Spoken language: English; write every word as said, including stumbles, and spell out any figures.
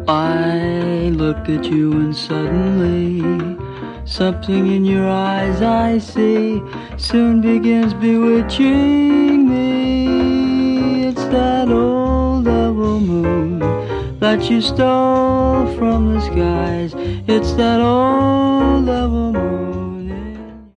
I look at you and suddenly something in your eyes I see soon begins bewitching me. It's that old double moon that you stole from the skies. It's that old double moon